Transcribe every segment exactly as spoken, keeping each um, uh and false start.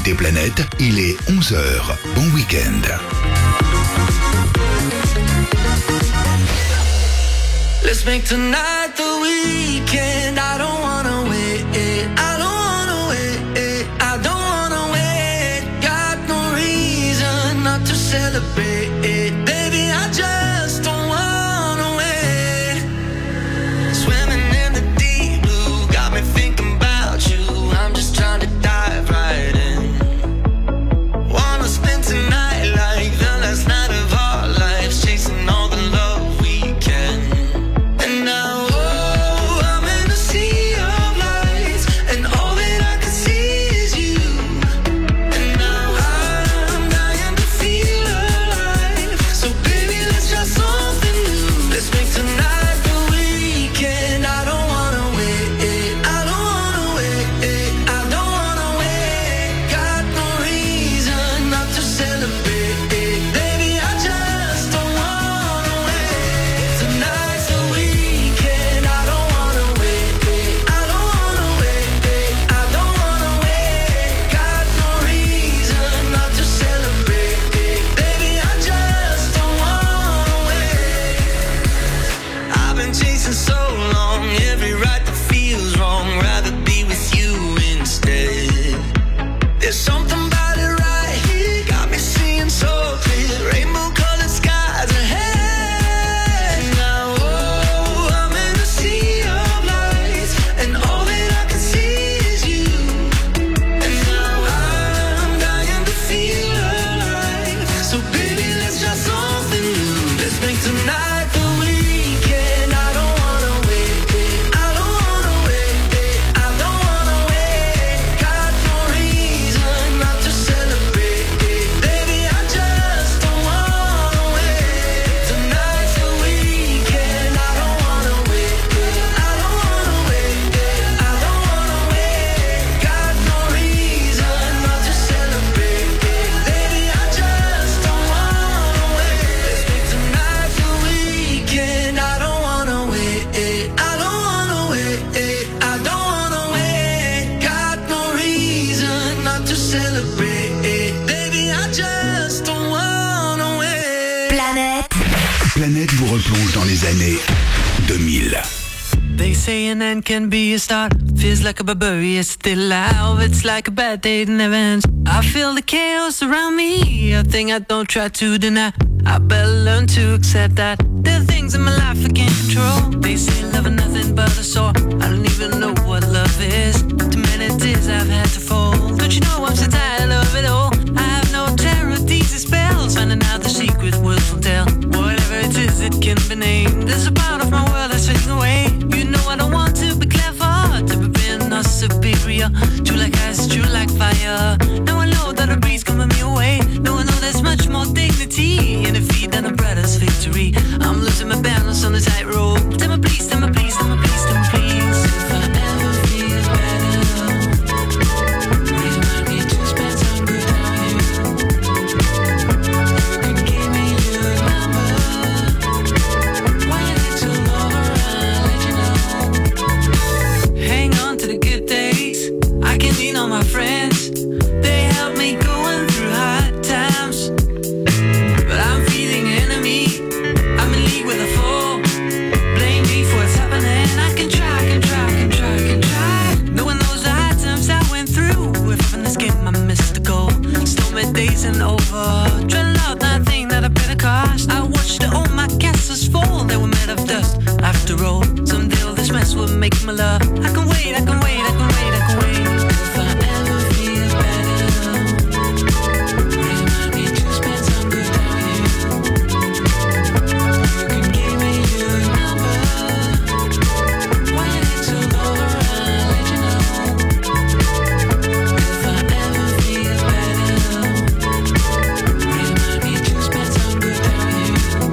écoutez Planète, il est onze heures. Bon week-end. Let's make tonight the weekend. I don't wanna wait. I don't wanna wait. I don't wanna wait. Got no reason not to celebrate. Baby, I just don't wanna wait. Swimming in the deep blue got me thinking about you. I'm just trying to dive right in. Wanna spend tonight like the last night of our lives, chasing all the love we can. And now, oh, I'm in a sea of lights, and all that I can see is you. And now I'm dying to feel alive. So baby, let's try something new. Let's make tonight the weekend. I don't wanna wait. I don't wanna wait. I don't wanna wait. Got no reason not to celebrate. Baby, I just don't wanna wait. Tonight's the weekend. I don't wanna wait. I don't wanna wait. I don't wanna wait. Got no reason not to celebrate. Baby, I just don't wanna wait. I've been chasing so long, every right that feels wrong. Rather be with you instead. There's something about it right here, got me seeing so clear. Rainbow colored skies ahead. Now, oh, I'm in a sea of lights, and all that I can see is you. And now I'm dying to feel alive. So baby, let's try something new. Let's make tonight the weekend. I don't wanna wait. I don't wanna wait. I don't wanna wait. Got no reason not to celebrate. Baby, I just don't wanna wait. Tonight's the weekend. I don't wanna wait. I don't wanna wait. I don't wanna wait. Got no reason not to celebrate. Baby, I just don't wanna wait. Let's make tonight the weekend. I don't wanna wait. I don't wanna wait. I don't wanna wait. Got no reason not to celebrate. Baby, I just don't wanna wait. Planète. Planète vous replonge dans les années deux mille. They say an end can be a start. Feels like a barbarian still alive. It's like a bad day that never ends. I feel the chaos around me, a thing I don't try to deny. I better learn to accept that there are things in my life I can't control. They say love is nothing but a sore. I don't even know what love is. Too many tears I've had to fold. Don't you know I'm so tired of it all? I have no terror, these are spells. Finding out the secret words will tell. Whatever it is, it can be named. There's a part of my world that's fading away. You know I don't want to be clever, to be being not superior. True like ice, true like fire. Now I know that a breeze coming me away. Now I know there's much more dignity in defeat than a brother's victory. I'm losing my balance on the tightrope. Tell me please, tell me please, tell me please, tell me please. If I ever feel better, remind me to spend some good on you. You can give me your number. When you need to love around, let you know. Hang on to the good days. I can lean on my friends. They help me going through hard times. But I'm feeling enemy. I'm in league with a foe. Blame me for what's happening. I can try, I can try, I can try, I can try. No one knows the hard times I went through. If in this game I missed the goal. Stormy days and over. Dreading out that thing that I paid a cost. I watched all my castles fall. They were made of dust. After all, someday all this mess will make my love. I can wait, I can wait, I can wait, I can wait. If I ever feel better, remind me to spend some good on you. You can give me your number. When you need to love around, let you know. If I ever feel better, remind me to spend some good on you.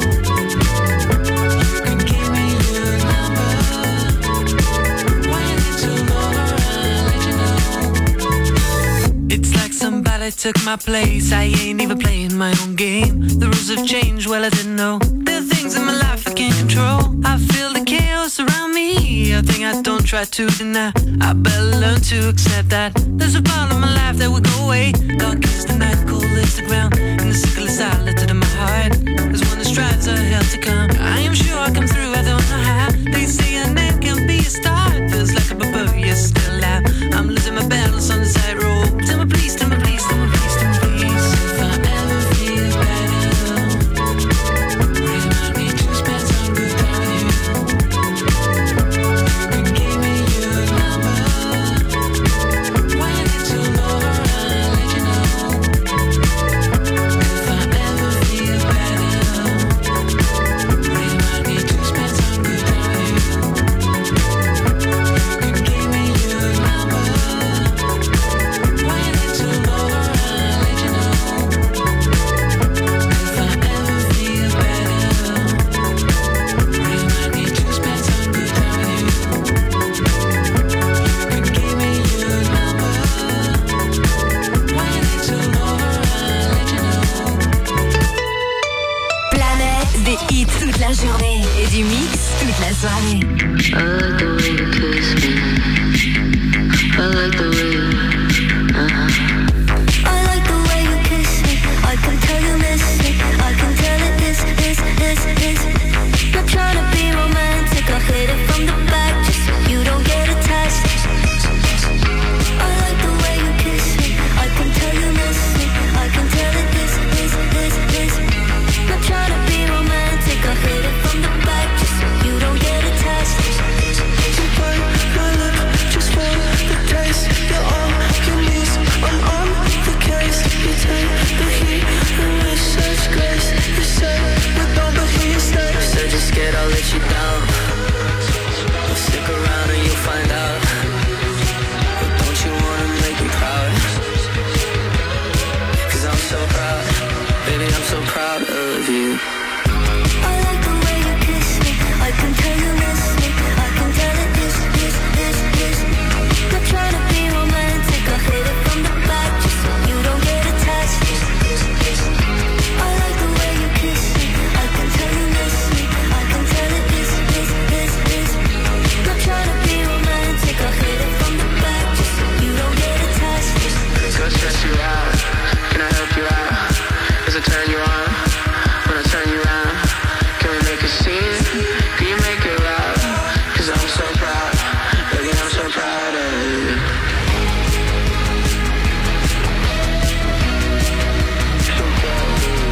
You can give me your number. When you need to love around, let you know. It's like somebody took my place. I ain't even playing my own game. The rules have changed, well I didn't know. There are things in my life I can't control. I feel the chaos around me, a thing I don't try to deny. I better learn to accept that there's a part of my life that will go away. Dark is the night, cold is the ground, and the sickle is silent in my heart. There's one that strives a hell to come. I am sure I'll come through, I don't know how. They say an end can be a start. Feels like a barbarian still alive. I'm losing my battles on the side road. Tell me please, tell me please, tell me please, tell me please. If I ever feel better, remind me to spend some good time with you. And give me your number. When it's all over, I'll let you know. If I ever feel better, remind me to spend some good time with you. And give me your number. When it's all over, I'll let you know. If I ever feel better, remind me to spend some good time with you. And give me your number. When it's all over, I'll let you know. Planète, des hits toute la journée et du mix toute la soirée. I like the way you kiss me. I like the way you, uh-huh. I like the way you kiss me. I can tell you miss it. I can tell it is, is, is, is. Not trying to be romantic. I hit it from the back just so you don't get attached. I like the way you kiss me. I can tell you miss it. I can tell it is, is, is, is. Not trying to be romantic. I hit it from the back just so you don't get attached. You burn my lip just for the taste. You're all you need. I'm on the case. You take the heat and with such grace. You say we don't believe you stay. Said you're scared I'll let you down. Well, stick around and you'll find out. But don't you wanna make me proud? Cause I'm so proud. Baby, I'm so proud of you. I like the way you kiss me. I can tell you miss me. I can tell it is, is, is, is. Not trying to be romantic. I hit it from the back just so you don't get attached. I like the way you kiss me. I can tell you miss me. I can tell it is, is, is, is. Not trying to be romantic. I hit it from the back just so you don't get attached. Go stress you out. Can I help you out? Does it turn you on? When I turn you around, can we make a scene? Can you make it loud? Cause I'm so proud. Baby, I'm so proud of you. So proud of you.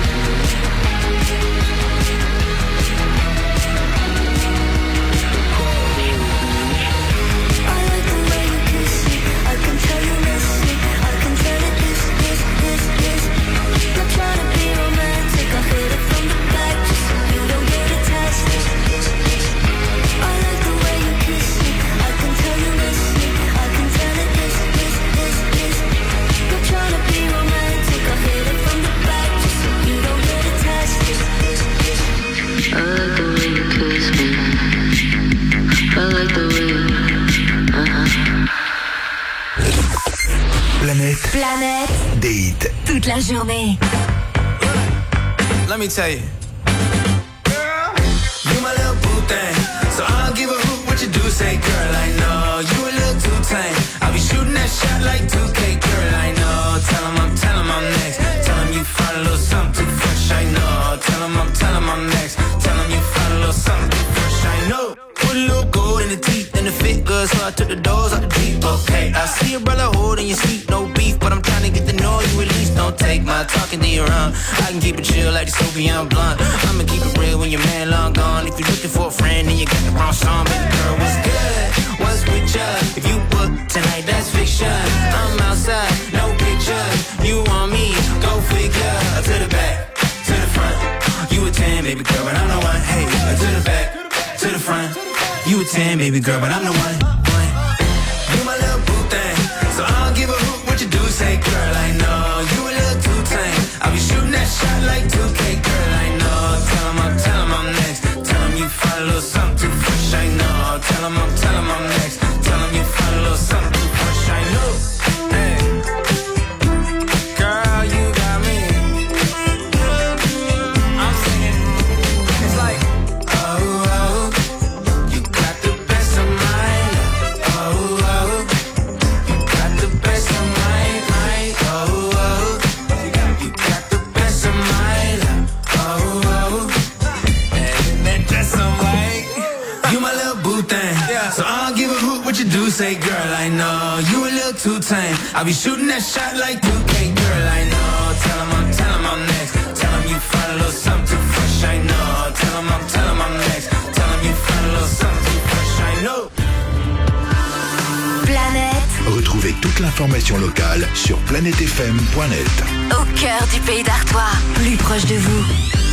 I like the way you kiss me. I can tell you miss me. I can tell it is, is, is, is. Not trying to be romantic. I hit it from the back just so you don't get attached. I like the way you kiss me. I can tell you miss me. I can tell it is, is, is, is. Not trying to be romantic. I hit it from the back just so you don't get attached. I like the way you kiss me. I like the way you, uh-huh. Planète Planète, des hits. toute la journée. Let me tell you, girl, you my little boo thing. So I don't give a hoot what you do, say, girl, I know you a little too tame. I'll be shooting that shot like two K, girl, I know. Tell 'em I'm, tell 'em I'm next. Tell 'em you find a little something too fresh, I know. Tell 'em I'm, tell 'em I'm next. Tell 'em you find a little something too fresh, I know. Put a little gold in the teeth and the fit good, so I took the doors out the Jeep. Okay, I see a brother holding your seat, no beef, but I'm trying to get to know you at least. Don't take my talking to your own. I can keep it chill like the Soviet blunt. I'ma keep it real when your man long gone. If you're looking for a friend, then you got the wrong song. Baby girl, what's good? What's with ya? If you book tonight, that's fiction. I'm outside, no pictures. You want me? Go figure. To the back, to the front. You a ten, baby girl, but I'm the one. Hey, to the back, to the front. You a ten, baby girl, but I'm the one. one. You my little boo thing, so I don't give a hoot what you do. Say, girl, I know you a little too tame. I'll be shooting that shot like two K, girl, I know. Tell 'em I'm, tell 'em I'm next. Tell 'em you find a little something too fresh, I know. Tell 'em I'm, tell 'em I'm next. Tell 'em you find a little something too fresh, I know. Hey, girl, you got me. I'm singing. It's like, oh, oh, you got the best of my little boo thing. Yeah. So I don't give a hoot what you do say, girl, I know. You a little too tame. I'll be shooting that shot like two K, girl, I know. Tell him I'm, tell him I'm next. Tell him you find a little something too fresh, I know. Tell him I'm, tell him I'm next. Tell him you find a little something too fresh, I know. Planète. Retrouvez toute l'information locale sur planète f m point net. Au cœur du pays d'Artois, plus proche de vous.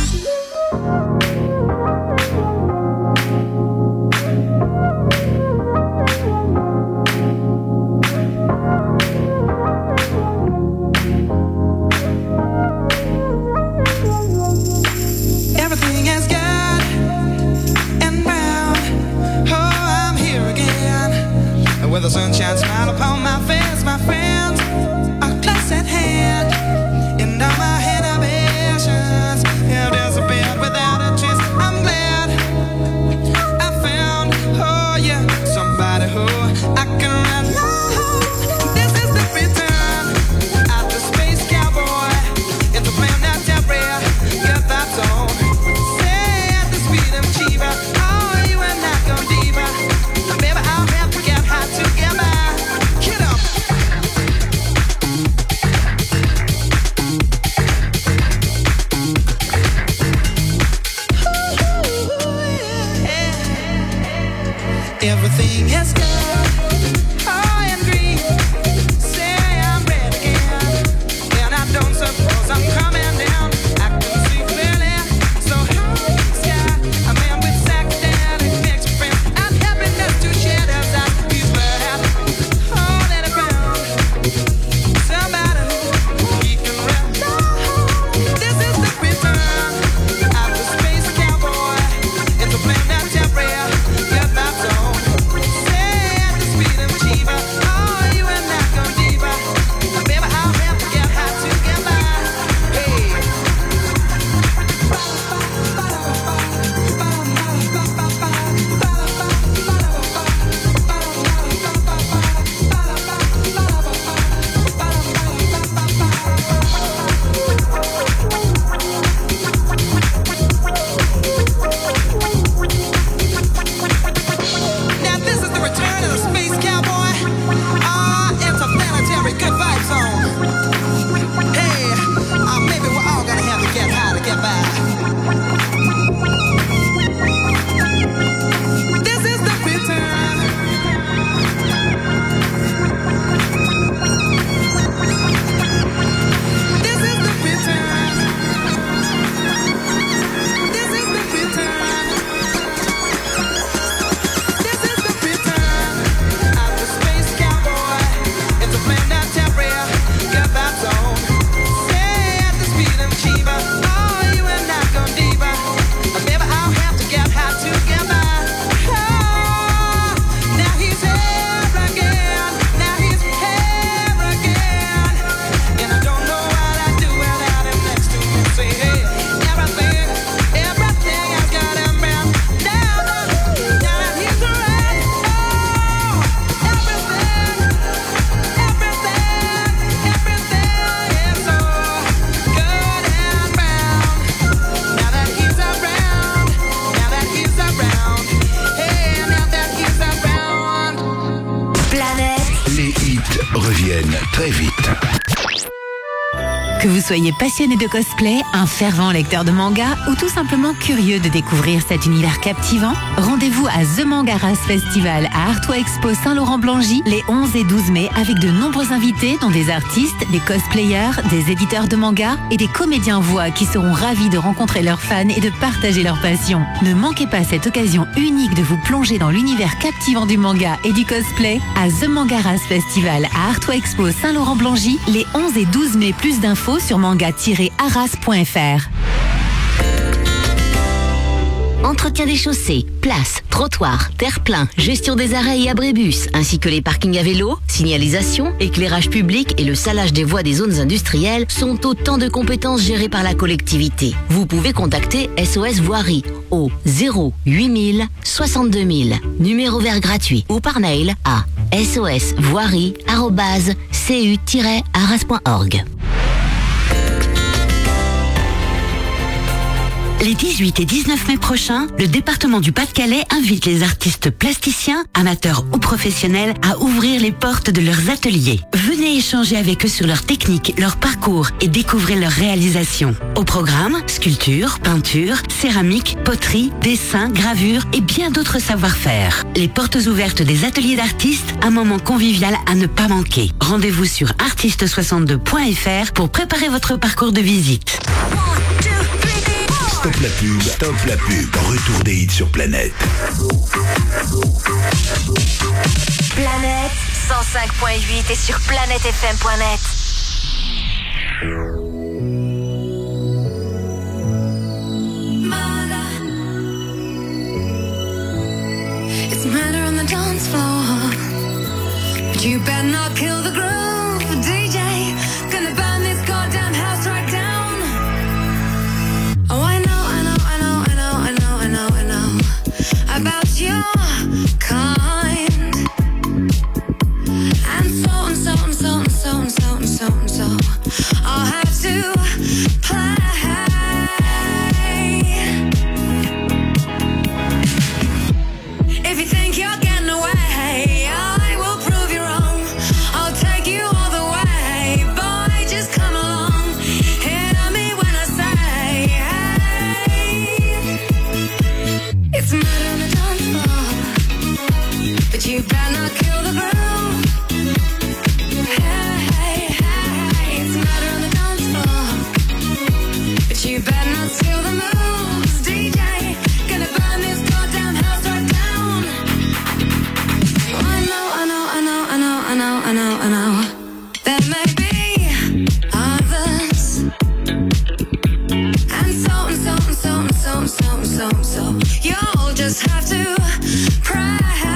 With a sunshine smile upon my face, my friends are close at hand. And all my inhibitions have disappeared without a trace. I'm glad I found, oh yeah, somebody who I can rely on. This is the return of the space cowboy. It's a planetary, get that zone. Say at the speed of Chiba, oh, you and I go deeper. Baby, I'll have to get high together. Get up. Everything is good, high and green. Say I'm ready again, and I don't suppose I'm coming down. I can see clearly, so high in the sky. A man with psychedelic makes friends, and happiness to share as I people have all that around. Somebody who he can rely on. This is the return of the space cowboy. It's a planetary, get that zone. Say at the speed of Chiba, oh, you and I go deeper. Baby, I'll have to get high together. Hey. Now this is the return of the space cowboy. Ah, it's a planetary good vibe zone. Hey, uh, maybe we're all gonna have to get high to get by. This is the return. This is the return. This is the return. This is the return of the space cowboy. It's a planetary, get that zone. Say at the speed of Chiba, oh, you and I go deeper. Baby, I'll have to get high together. Oh, now he's here again. Now he's here again. And I don't know what I'd do without him next to me. Say, hey, everything, everything has got him round. Now, now that he's around. Oh, everything, everything, everything is so good and round. Now that he's around, now that he's around. Hey, now that he's around. Planète. Les hits reviennent très vite. Que vous soyez passionné de cosplay, un fervent lecteur de manga ou tout simplement curieux de découvrir cet univers captivant, rendez-vous à The Mangaras Festival à Artois Expo Saint-Laurent-Blangy les onze et douze mai avec de nombreux invités dont des artistes, des cosplayers, des éditeurs de manga et des comédiens voix qui seront ravis de rencontrer leurs fans et de partager leur passion. Ne manquez pas cette occasion unique de vous plonger dans l'univers captivant du manga et du cosplay à The Mangaras Festival à Artois Expo Saint-Laurent-Blangy les onze et douze mai. Plus d'infos sur manga tiret arras point f r. Entretien des chaussées, places, trottoirs, terre-plein, gestion des arrêts et abribus, ainsi que les parkings à vélo, signalisation, éclairage public et le salage des voies des zones industrielles sont autant de compétences gérées par la collectivité. Vous pouvez contacter S O S Voirie au zéro huit mille soixante-deux mille, numéro vert gratuit, ou par mail à sosvoirie arobase c u tiret arras point org. Les dix-huit et dix-neuf mai prochains, le département du Pas-de-Calais invite les artistes plasticiens, amateurs ou professionnels, à ouvrir les portes de leurs ateliers. Venez échanger avec eux sur leur technique, leur parcours et découvrir leurs réalisations. Au programme, sculpture, peinture, céramique, poterie, dessin, gravure et bien d'autres savoir-faire. Les portes ouvertes des ateliers d'artistes, un moment convivial à ne pas manquer. Rendez-vous sur artiste soixante-deux point f r pour préparer votre parcours de visite. Stop la pub, stop la pub. Retour des hits sur Planète. Planète cent cinq point huit et sur planète f m point net. It's murder on the dance floor, but you better not kill the groove, D J. Gonna burn this goddamn house right down. Oh, I know, I know, I know, I know, I know, I know, I know about your kind. And so and so and so and so and so and so and so I'll have to play. If you think you're getting away, I will prove you wrong. I'll take you all the way, boy, just come along. Hear me when I say, hey. It's murder on the dance floor, but you better not kill the groove. Hey, hey, hey. It's murder on the dance floor, but you better not steal the moves, D J. Gonna burn this goddamn house right down. I know, I know, I know, I know, I know, I know, I know. There may be others, and so and so and so and so and so and so and so. You'll just have to pray.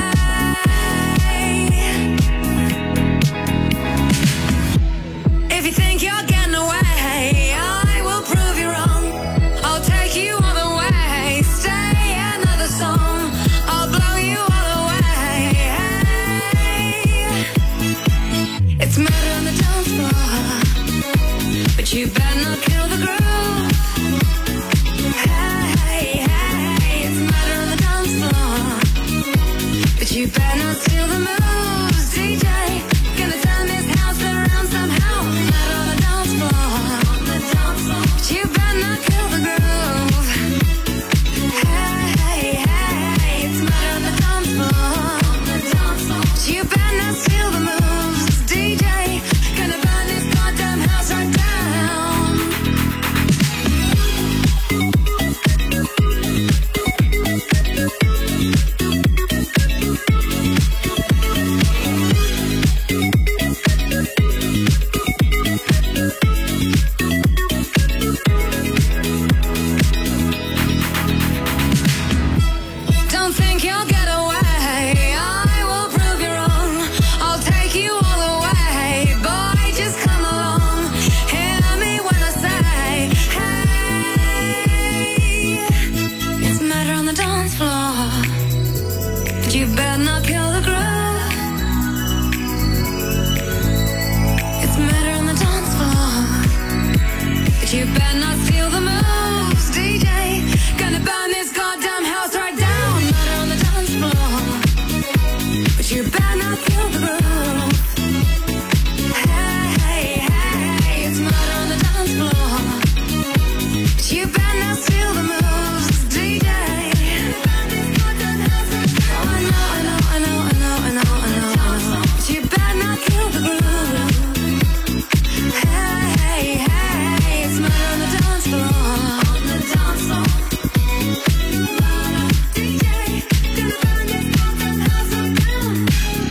If you think you're getting away, I will prove you wrong. I'll take you all the way. Stay another song. I'll blow you all away. Hey. It's murder on the dance floor, but you better not kill the groove. Hey, hey, it's murder on the dance floor, but you better not steal the moves, D J. Gonna turn this house around somehow. Murder on the dance floor, on the dance floor, but you better not kill the groove. Hey, hey, it's murder on the dance floor, on the dance floor, but you better not steal the moves, D J. Gonna burn this goddamn house right down. Don't think you'll get away, I will prove you wrong. I'll take you all the way, boy, just come along. Hear me when I say, hey. It's murder on the dance floor, but you better not kill the groove. It's murder on the dance floor, but you better not steal the moves, D J. Gonna burn this goddamn house right down. Murder on the dance floor, but you better not kill the groove. Hey, hey, it's murder on the dance floor, but you better not steal the moves, D J. Oh, I know, I know, I know, I know, I know, I know, I know, but you better not kill the groove. Hey, hey, it's murder on the dance floor, on the dance floor. Murder, D J, gonna burn this goddamn house right down.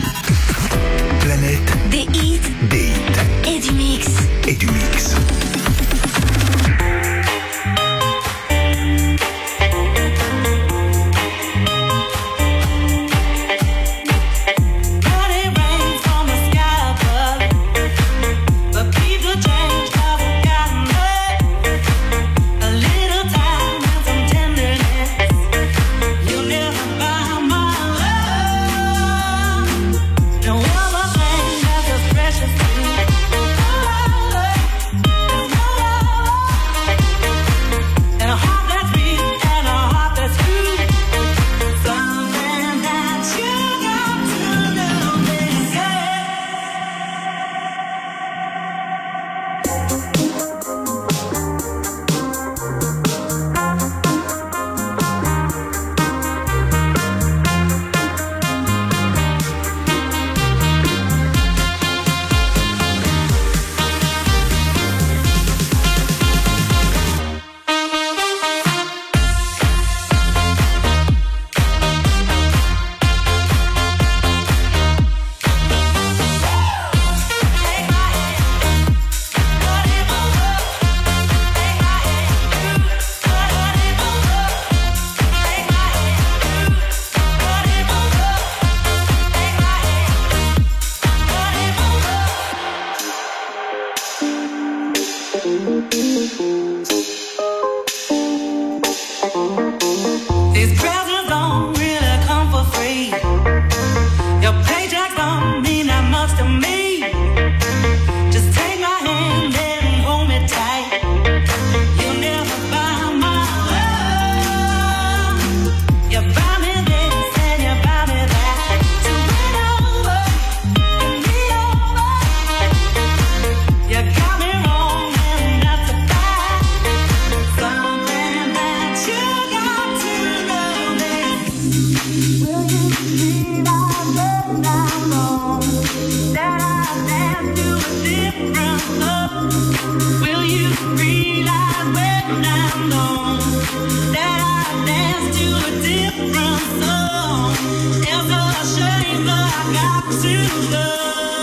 still love.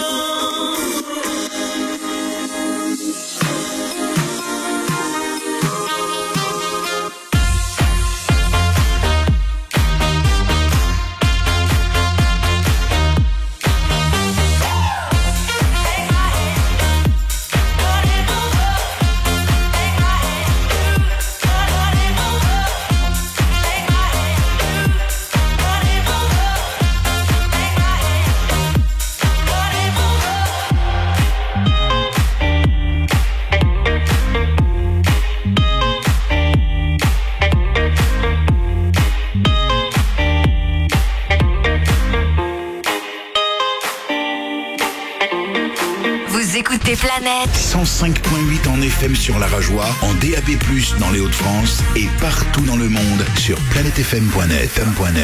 Planète cent cinq virgule huit en F M sur la Rajoie, en D A B plus, dans les Hauts-de-France et partout dans le monde sur planète f m point net.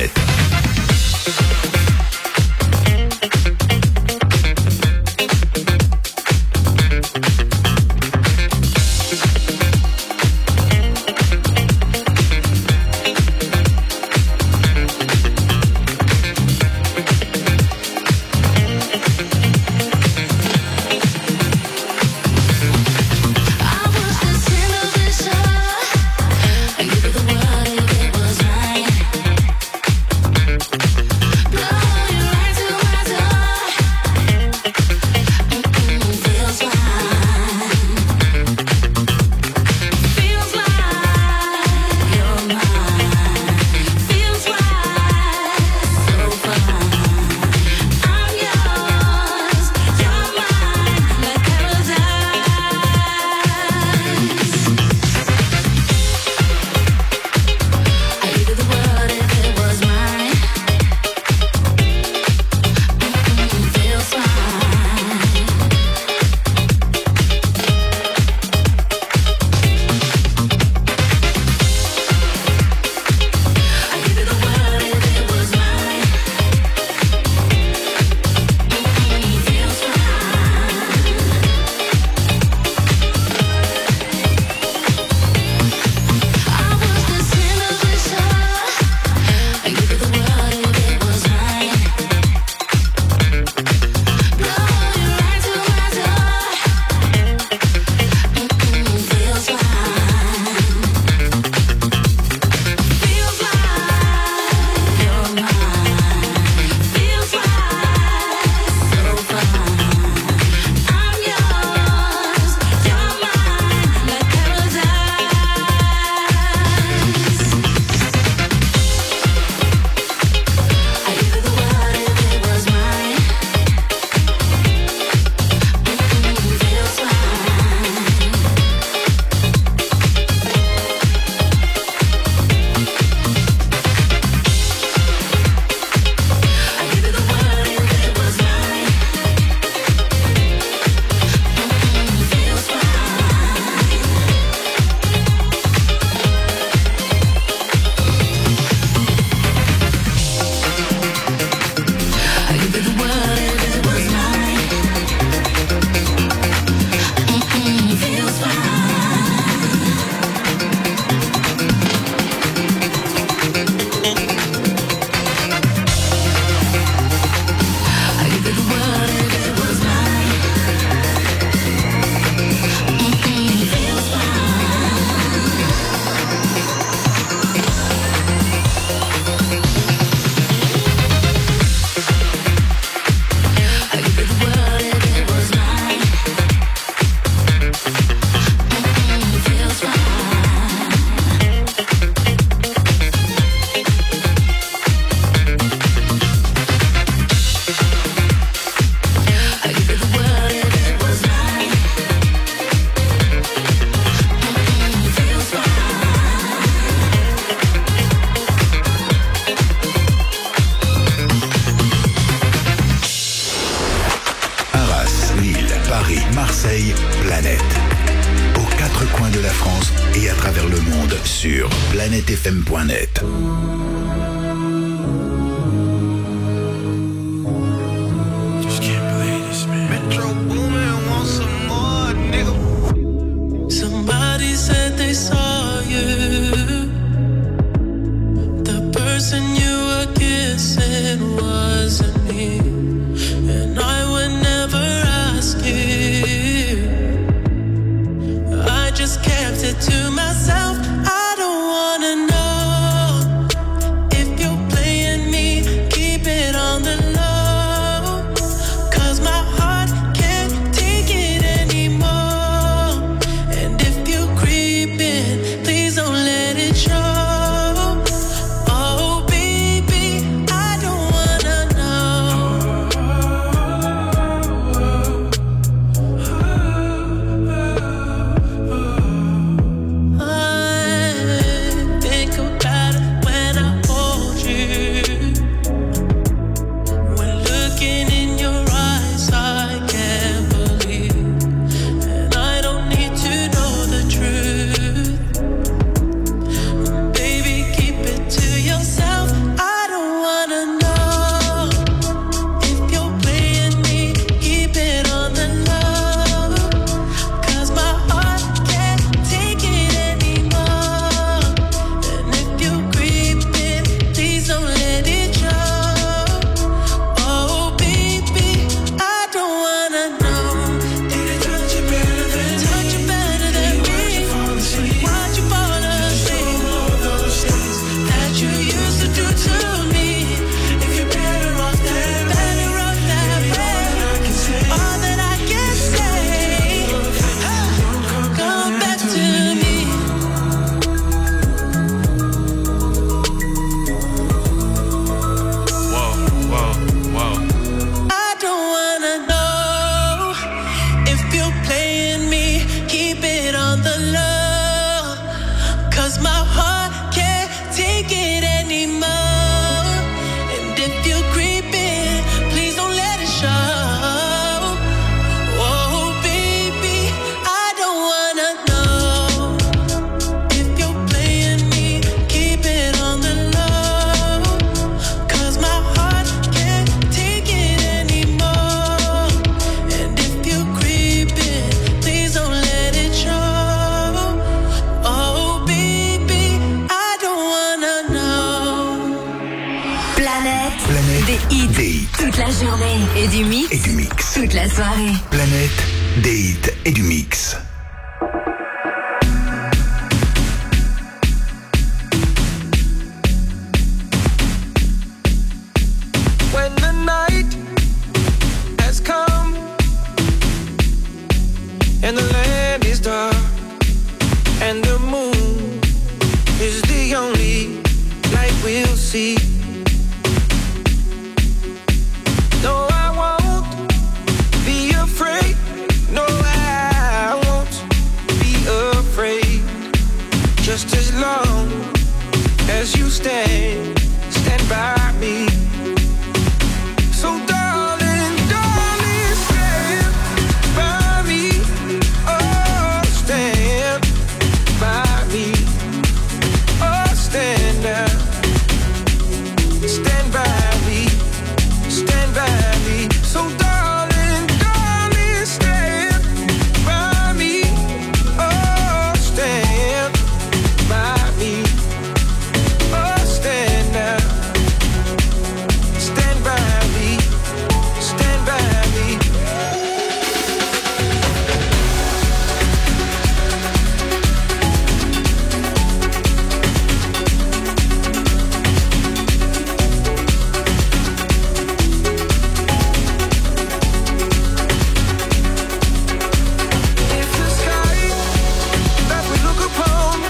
Marseille, Planète. Aux quatre coins de la France et à travers le monde sur planète f m point net. Somebody said they saw you. The person you were kissing wasn't me. des hits. Toute la journée. Et du mix. Et du mix. Toute la soirée. Planète des hits et du mix. When the night has come and the land is dark and the moon is the only light we'll see. No, I won't be afraid. No, I won't be afraid. Just as long as you stand, stand by me. So darling, darling, stand by me. Oh, stand by me. Oh, stand down. Stand by me. Stand by me. So darling, darling, stand by me. Oh, stand by me. Oh, stand down. Stand by me. Stand by me. If the sky that we look upon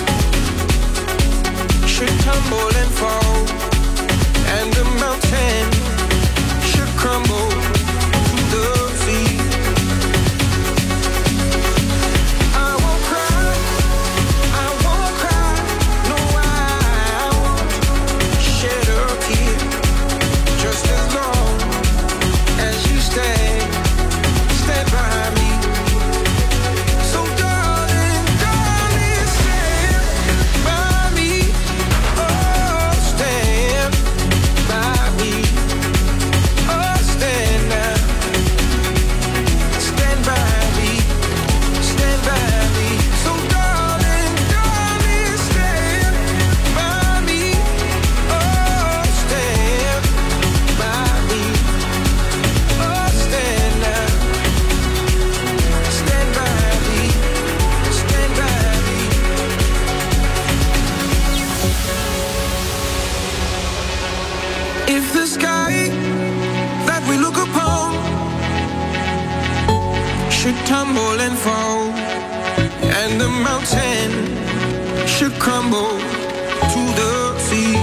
should tumble and fall, and the mountain should crumble to the sea, I won't cry, I won't cry, no, I won't shed a tear. Just as long as you stand, stand by me. So darling, darling, stand by me. Oh, stand by me. Oh, stand now. Stand by me. Stand by me. So darling, darling, stand by me. Oh, stand by me. Oh, stand now. Stand by me. Stand by me. If the sky that we look upon should tumble and fall, and the mountain should crumble to the sea,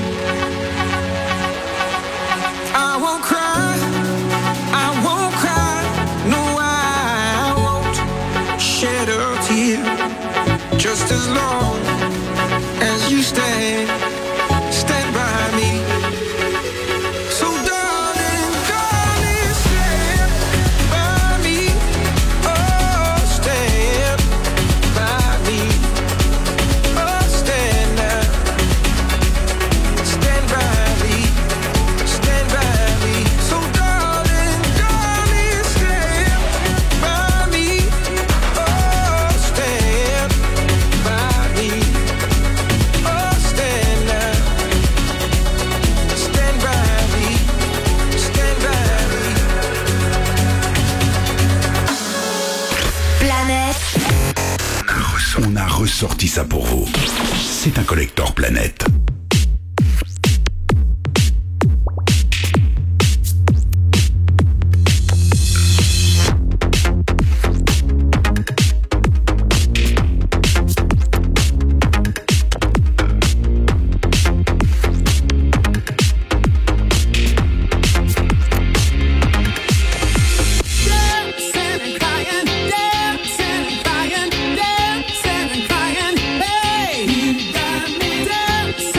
I won't cry, I won't cry, no, I won't shed a tear. Just as long as you stand, stand by me. So darling, darling, stand by me. Oh, stand by me. Oh, stand now. Stand by me. Stand by me. So darling, darling, stand by me. Oh, stand by me. Oh, stand now. Stand by me. Stand by me. Planète. On a ressorti ça pour vous. C'est un collector Planète. Dancing and crying, dancing and crying, dancing and crying. Hey, you got me dancing.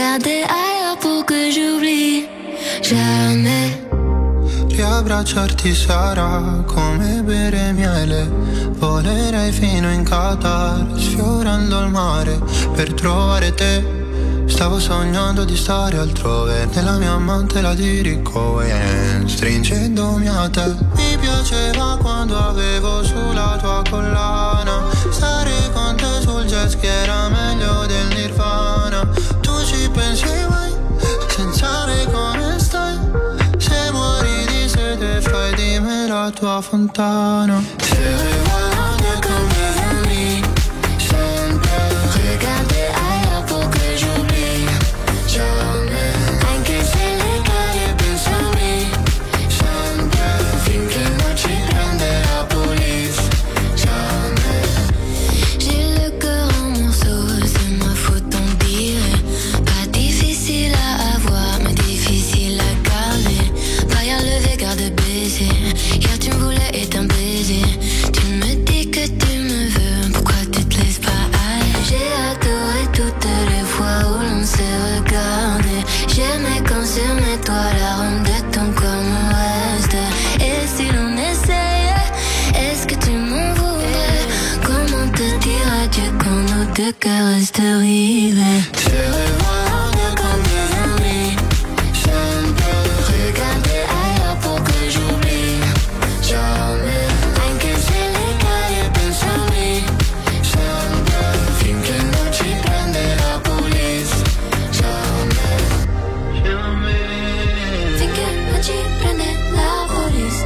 Regarder ailleurs pour que j'oublie. Jamais. Riabbracciarti sarà come bere miele. Volerei fino in Qatar, sfiorando il mare per trovare te. Stavo sognando di stare altrove, nella mia mantela di Ricohen, stringendomi a te. Mi piaceva quando avevo sulla tua collana, stare con te sul jet ski era meglio del Nirvana. Tu ci pensi mai, senza come stai? Se muori di sete fai di me la tua fontana. Se guardi con mes amis, sempre regarder ailleurs pour que j'oublie. Jamais, anche se le cade pensami, sempre finché non ci prende la police. Jamais. J'ai le cœur en morceaux, c'est ma faute on dirait. Pas difficile à avoir, mais difficile à garder. Pas à lever, garde baiser. Hier tu me voulais et un baiser. Tu me dis que tu me veux, pourquoi tu te laisses pas aller? J'ai adoré toutes les fois où l'on s'est regardé. J'aimais quand sur mes toits l'arôme de ton corps me reste. Et si l'on essayait, est-ce que tu m'en voudrais? Comment te dire adieu quand nos deux cœurs restent rivés? Se regarder comme des amis, sempre regarder ailleurs pour que j'oublie. Jamais, anche se le cade pensami, sempre finché non ci prende la police. Jamais, jamais, finché non ci prende la police.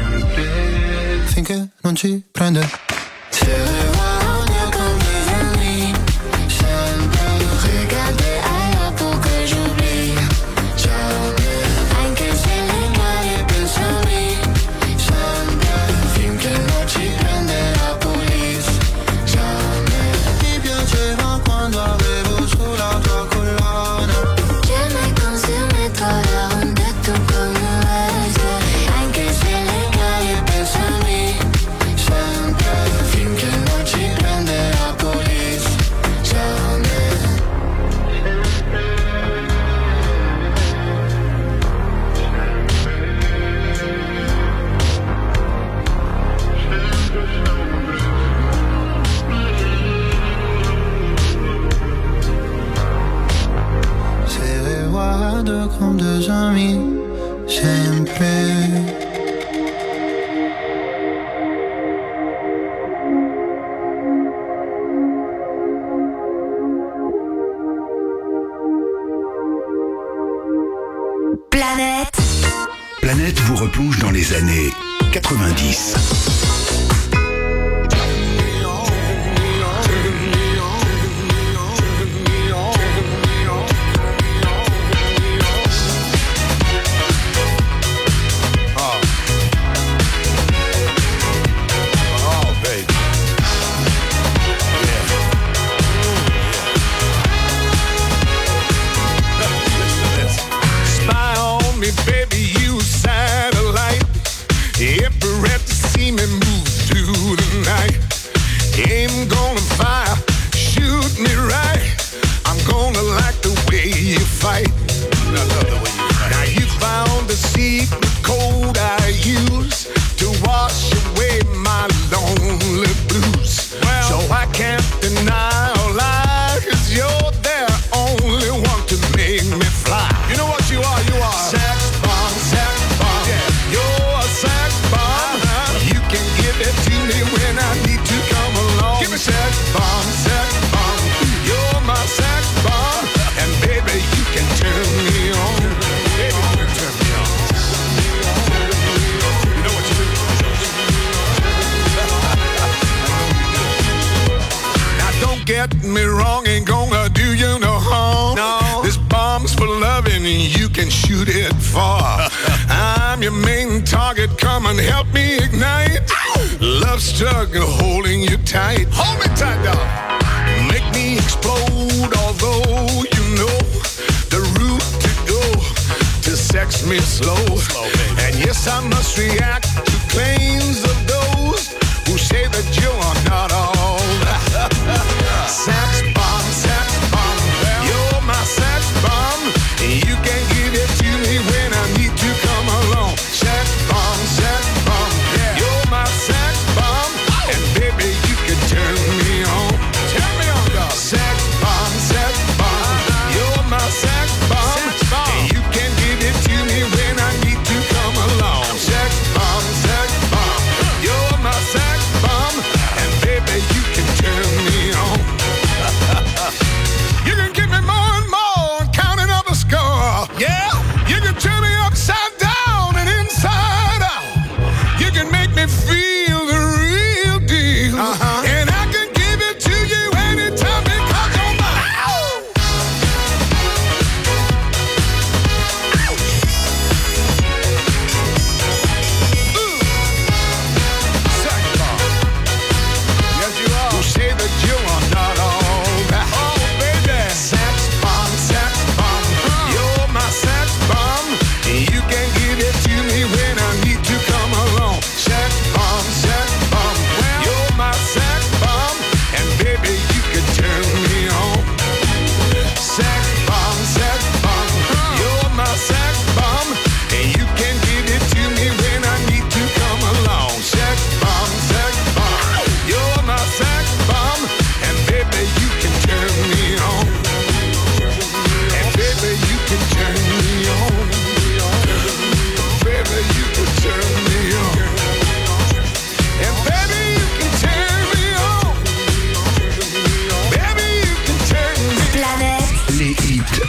Finché non ci prende. Se regarder comme des amis, sempre regarder ailleurs pour que j'oublie. Jamais, anche se le cade pensami, sempre finché non ci prende la police. Jamais. Mi piaceva quando avevo sulla tua collana. J'aimais quand sur mes toits l'arôme de ton corps me reste. Anche se le cade pensami, sempre finché non ci prende la police. Jamais. Se guardo comme deux amis, sempre. Planète. Planète vous replonge dans les années quatre-vingt-dix. Spy on me, baby, you satellite. Infrared to see me move through the night. Aim gonna fire, shoot me right. I'm gonna like the way you fight. I love the way you fight. Now you found the secret code I use to wash away my lonely blues. Well, so I can't deny or lie, 'cause you're the only one to make me fly. You know what you are? You are sex bomb, sex bomb. Yeah, you're a sex bomb. Uh-huh. You can give it to me when I need to come along. Give me sex bomb, sex bomb. You're my sex bomb, and baby you can turn me on. Baby, you can turn me on. You know what you do? Now don't get me wrong, ain't gonna do you no harm. No. This bomb's for loving, you can shoot it far. I'm your main target, come and help me ignite. Love struggle, holding you tight. Hold me tight, dog. Make me explode, although you know the route to go to sex me slow. slow and yes, I must react to claims of those who say that you are not all. Sex bomb, sex bomb, you're my sex bomb.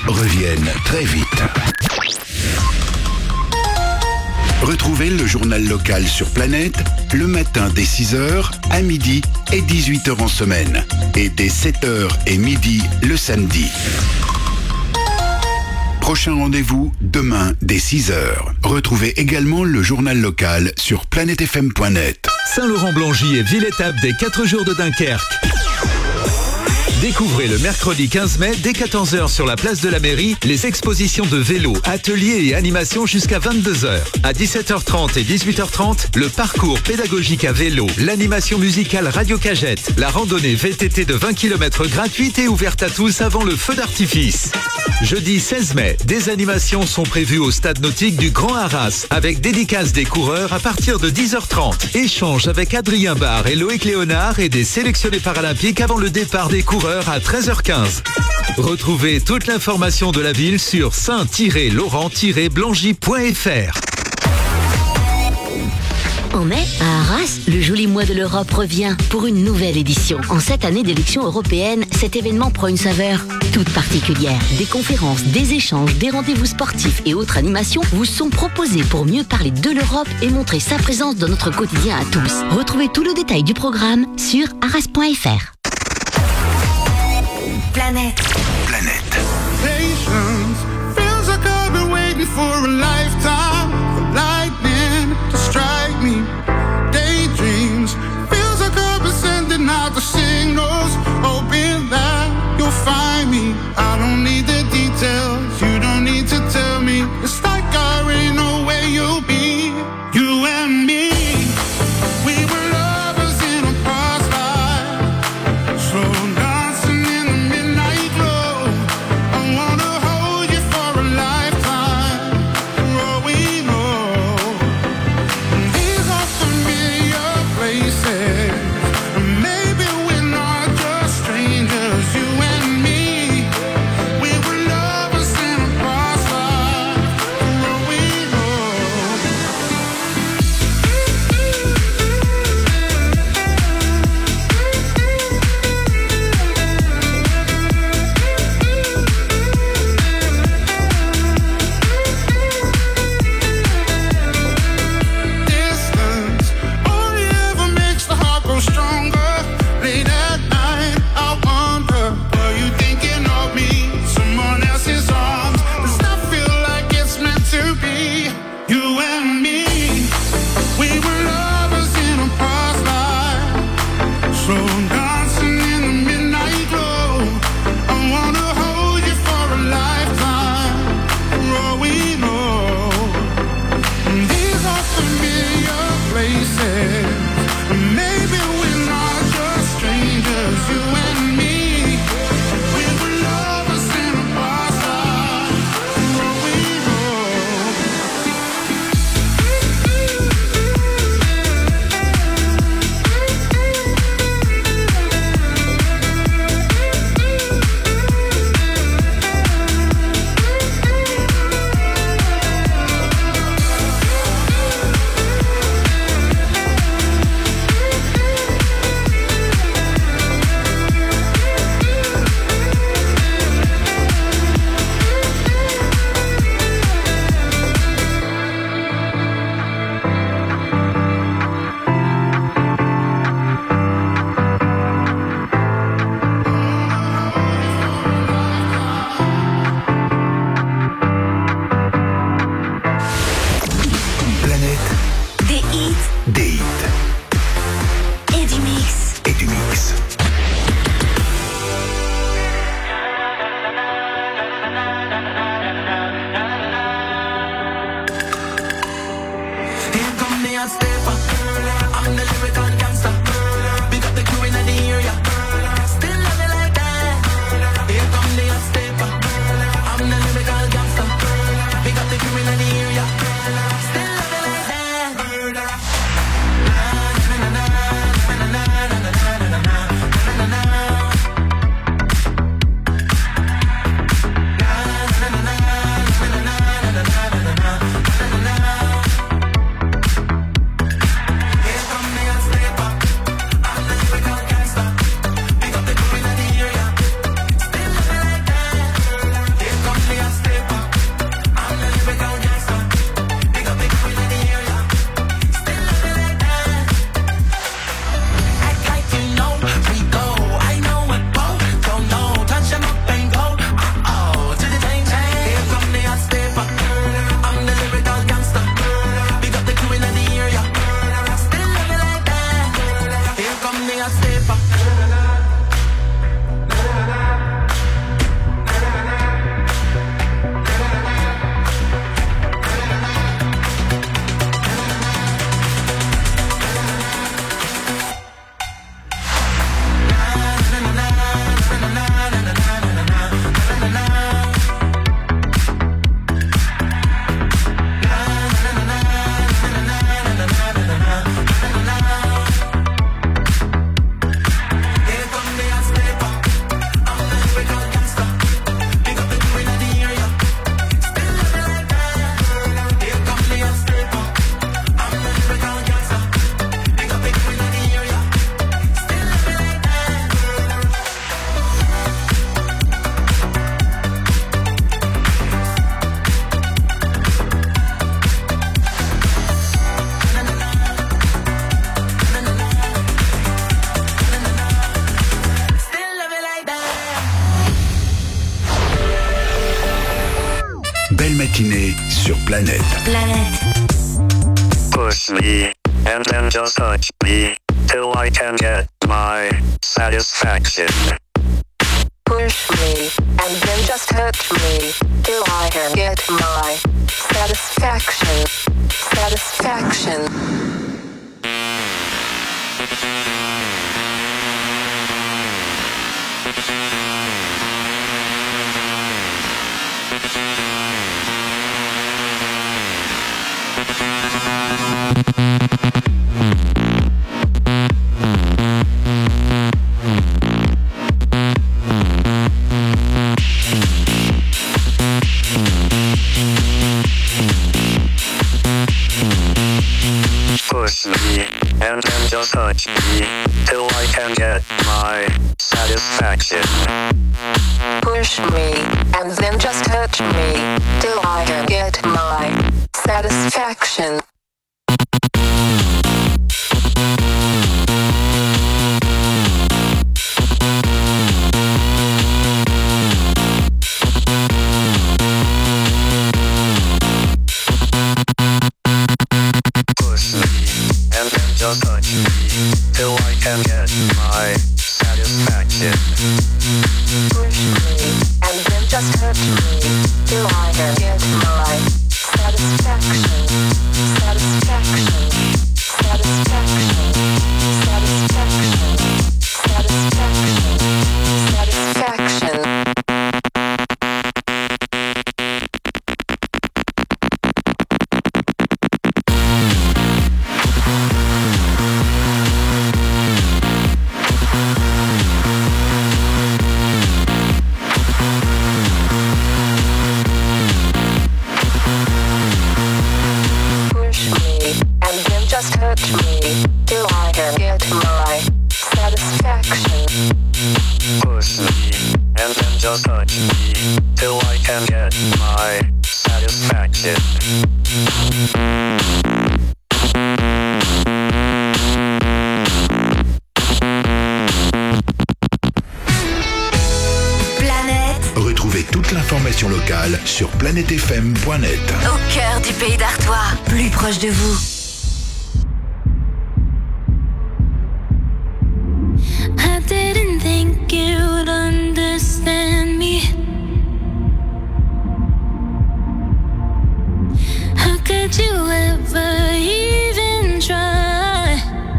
reviennent très vite. Retrouvez le journal local sur Planète le matin dès six heures, à midi et dix-huit heures en semaine. Et dès sept heures et midi le samedi. Prochain rendez-vous demain dès six heures. Retrouvez également le journal local sur planète f m point net. Saint-Laurent-Blangy et ville-étape des quatre jours de Dunkerque. Découvrez le mercredi quinze mai dès quatorze heures sur la place de la mairie les expositions de vélo, ateliers et animations jusqu'à vingt-deux heures. À dix-sept heures trente et dix-huit heures trente, le parcours pédagogique à vélo, l'animation musicale Radio Cagette, la randonnée V T T de vingt kilomètres gratuite et ouverte à tous avant le feu d'artifice. Jeudi seize mai, des animations sont prévues au stade nautique du Grand Arras avec dédicace des coureurs à partir de dix heures trente. Échange avec Adrien Barre et Loïc Léonard et des sélectionnés paralympiques avant le départ des coureurs à treize heures quinze. Retrouvez toute l'information de la ville sur saint laurent blangy point f r. En mai, à Arras, le joli mois de l'Europe revient pour une nouvelle édition. En cette année d'élection européenne, cet événement prend une saveur toute particulière. Des conférences, des échanges, des rendez-vous sportifs et autres animations vous sont proposés pour mieux parler de l'Europe et montrer sa présence dans notre quotidien à tous. Retrouvez tout le détail du programme sur arras point f r. Planète. Planète. Patience feels like I've been waiting for a lifetime for lightning to strike me. Daydreams feels like I've been sending out the signals, hoping that you'll find me. I don't need the details, you don't need to tell me. It's like I already know where you'll be. You and me, we were lovers in a past life, slow dancing in the midnight glow. Belle matinée sur Planète. Planète. Push me, and then just touch me, till I can get my satisfaction. Push me, and then just touch me, till I can get my satisfaction. Satisfaction. Push me, and then just touch me, till I can get my satisfaction. Push me, and then just touch me, till I can get my satisfaction. Just touch me, till I can get my satisfaction. Push me, and then just touch me, till I can get my satisfaction. Satisfaction. Satisfaction. Satisfaction. Satisfaction. Satisfaction. Touch me, till I can get my satisfaction. Push me, and then just touch me, till I can get my satisfaction. Planète. Retrouvez toute l'information locale sur planète f m point net. Au cœur du pays d'Artois, plus proche de vous. I didn't think you'd understand me. How could you ever even try?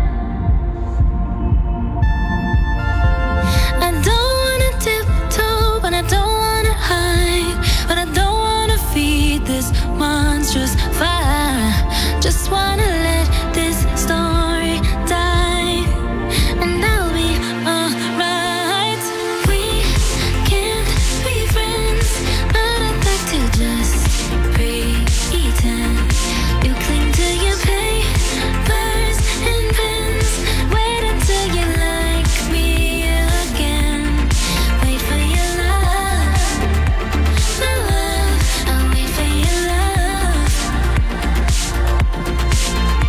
I don't wanna tiptoe, but I don't wanna hide. But I don't wanna feed this monstrous fire. Just wanna let this story die. And I'll be alright. We can't be friends, but I'd like to just pretend. You cling to your papers and pens. Wait until you like me again. Wait for your love, my love. I'll wait for your love.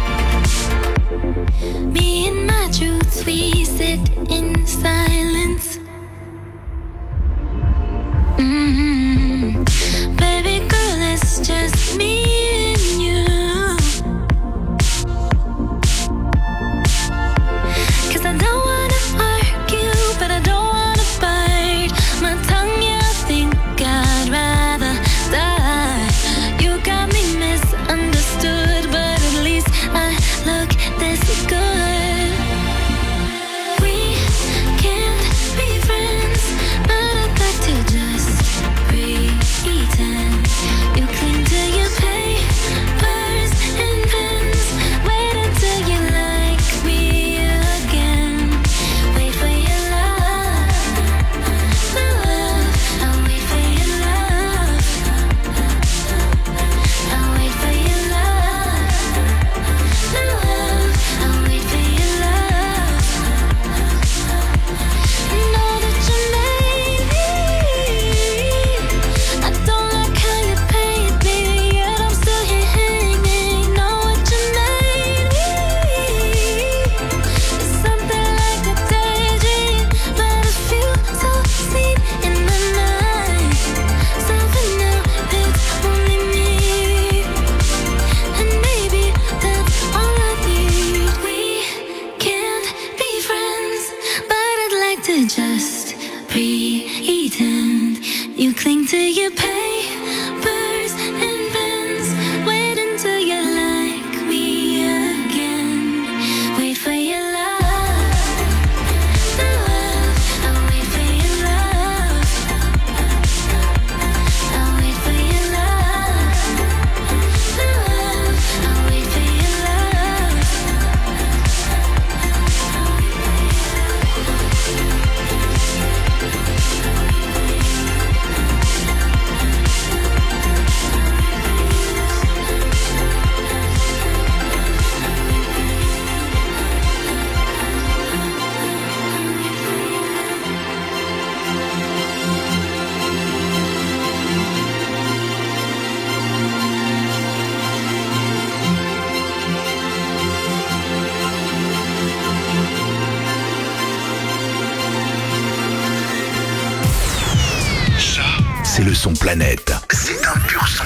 son Planète. C'est un pur son.